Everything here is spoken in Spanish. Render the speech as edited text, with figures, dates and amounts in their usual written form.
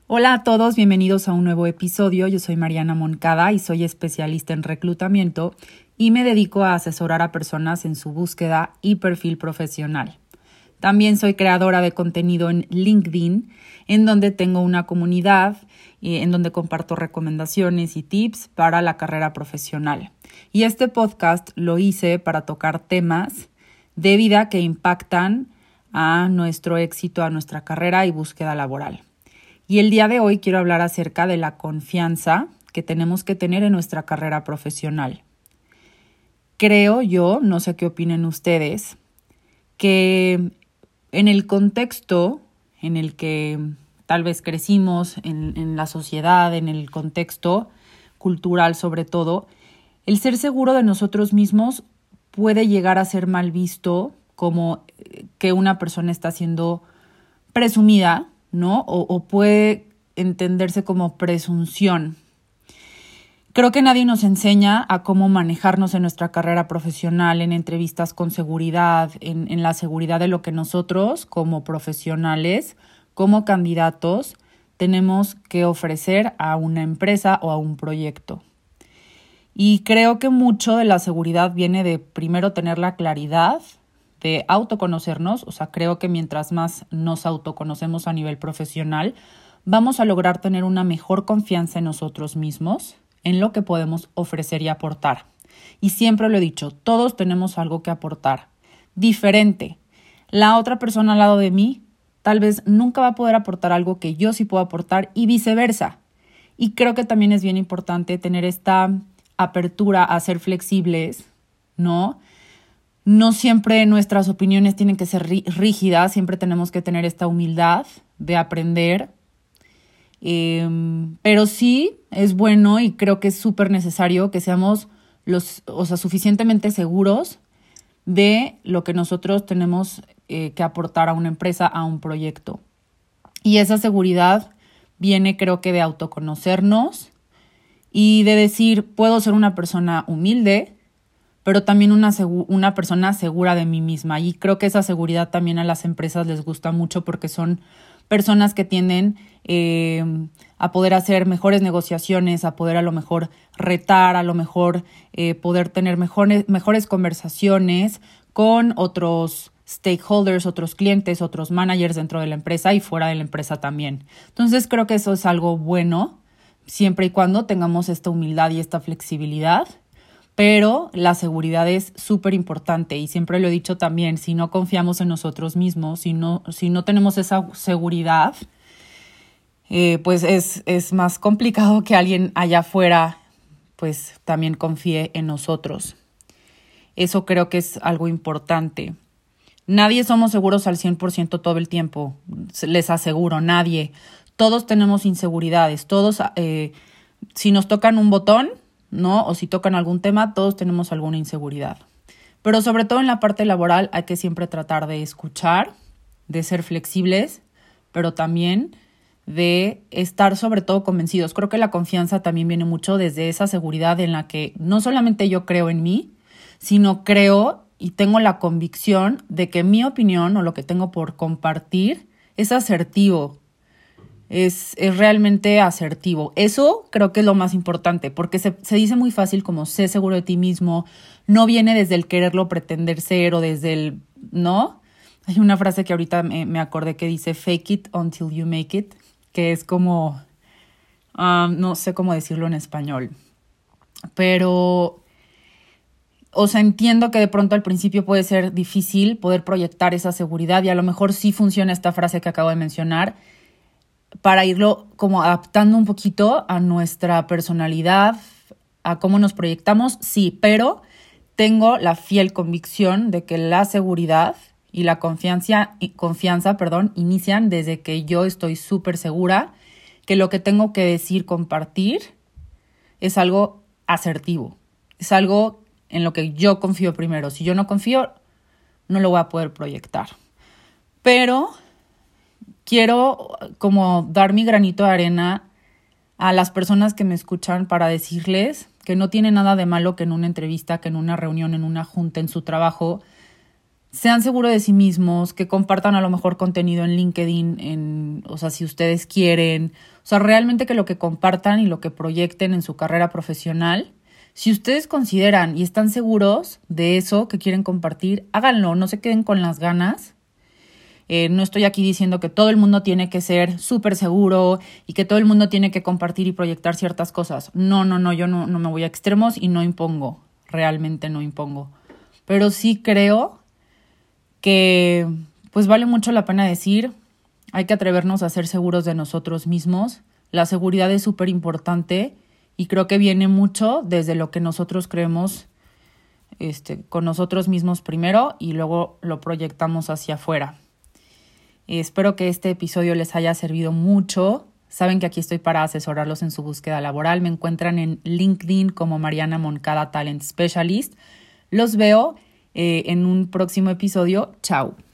Hola a todos, bienvenidos a un nuevo episodio. Yo soy Mariana Moncada y soy especialista en reclutamiento y me dedico a asesorar a personas en su búsqueda y perfil profesional. También soy creadora de contenido en LinkedIn, en donde tengo una comunidad en donde comparto recomendaciones y tips para la carrera profesional. Y este podcast lo hice para tocar temas de vida que impactan a nuestro éxito, a nuestra carrera y búsqueda laboral. Y el día de hoy quiero hablar acerca de la confianza que tenemos que tener en nuestra carrera profesional. Creo yo, no sé qué opinen ustedes, que en el contexto en el que tal vez crecimos, en la sociedad, en el contexto cultural sobre todo, el ser seguro de nosotros mismos puede llegar a ser mal visto como que una persona está siendo presumida, ¿no? O puede entenderse como presunción. Creo que nadie nos enseña a cómo manejarnos en nuestra carrera profesional, en entrevistas con seguridad, en la seguridad de lo que nosotros como profesionales, como candidatos, tenemos que ofrecer a una empresa o a un proyecto. Y creo que mucho de la seguridad viene de primero tener la claridad de autoconocernos, o sea, creo que mientras más nos autoconocemos a nivel profesional, vamos a lograr tener una mejor confianza en nosotros mismos, en lo que podemos ofrecer y aportar. Y siempre lo he dicho, todos tenemos algo que aportar, diferente. La otra persona al lado de mí tal vez nunca va a poder aportar algo que yo sí puedo aportar y viceversa. Y creo que también es bien importante tener esta apertura a ser flexibles, ¿no? No siempre nuestras opiniones tienen que ser rígidas, siempre tenemos que tener esta humildad de aprender. Pero sí es bueno y creo que es súper necesario que seamos suficientemente seguros de lo que nosotros tenemos que aportar a una empresa, a un proyecto. Y esa seguridad viene, creo que, de autoconocernos y de decir, puedo ser una persona humilde, pero también una persona segura de mí misma. Y creo que esa seguridad también a las empresas les gusta mucho porque son personas que tienden a poder hacer mejores negociaciones, a poder a lo mejor retar, a lo mejor poder tener mejores conversaciones con otros stakeholders, otros clientes, otros managers dentro de la empresa y fuera de la empresa también. Entonces creo que eso es algo bueno, siempre y cuando tengamos esta humildad y esta flexibilidad. Pero la seguridad es súper importante y siempre lo he dicho también, si no confiamos en nosotros mismos, si no tenemos esa seguridad, pues es más complicado que alguien allá afuera pues también confíe en nosotros. Eso creo que es algo importante. Nadie somos seguros al 100% todo el tiempo, les aseguro, nadie. Todos tenemos inseguridades, todos, si nos tocan un botón, ¿no? O si tocan algún tema, todos tenemos alguna inseguridad. Pero sobre todo en la parte laboral hay que siempre tratar de escuchar, de ser flexibles, pero también de estar sobre todo convencidos. Creo que la confianza también viene mucho desde esa seguridad en la que no solamente yo creo en mí, sino creo y tengo la convicción de que mi opinión o lo que tengo por compartir es asertivo. Es realmente asertivo. Eso creo que es lo más importante, porque se dice muy fácil como sé seguro de ti mismo, no viene desde el quererlo pretender ser o desde el, ¿no? Hay una frase que ahorita me acordé que dice fake it until you make it, que es como, no sé cómo decirlo en español, pero, o sea, entiendo que de pronto al principio puede ser difícil poder proyectar esa seguridad y a lo mejor sí funciona esta frase que acabo de mencionar, para irlo como adaptando un poquito a nuestra personalidad, a cómo nos proyectamos, sí, pero tengo la fiel convicción de que la seguridad y la confianza, inician desde que yo estoy súper segura que lo que tengo que decir, compartir, es algo asertivo, es algo en lo que yo confío primero. Si yo no confío, no lo voy a poder proyectar. Pero quiero como dar mi granito de arena a las personas que me escuchan para decirles que no tiene nada de malo que en una entrevista, que en una reunión, en una junta, en su trabajo, sean seguros de sí mismos, que compartan a lo mejor contenido en LinkedIn, o sea, si ustedes quieren, O sea, realmente que lo que compartan y lo que proyecten en su carrera profesional, si ustedes consideran y están seguros de eso que quieren compartir, háganlo, no se queden con las ganas. No estoy aquí diciendo que todo el mundo tiene que ser súper seguro y que todo el mundo tiene que compartir y proyectar ciertas cosas. No, yo no me voy a extremos y no impongo, realmente no impongo. Pero sí creo que pues vale mucho la pena decir, hay que atrevernos a ser seguros de nosotros mismos. La seguridad es súper importante y creo que viene mucho desde lo que nosotros creemos con nosotros mismos primero y luego lo proyectamos hacia afuera. Espero que este episodio les haya servido mucho. Saben que aquí estoy para asesorarlos en su búsqueda laboral. Me encuentran en LinkedIn como Mariana Moncada Talent Specialist. Los veo en un próximo episodio. Chao.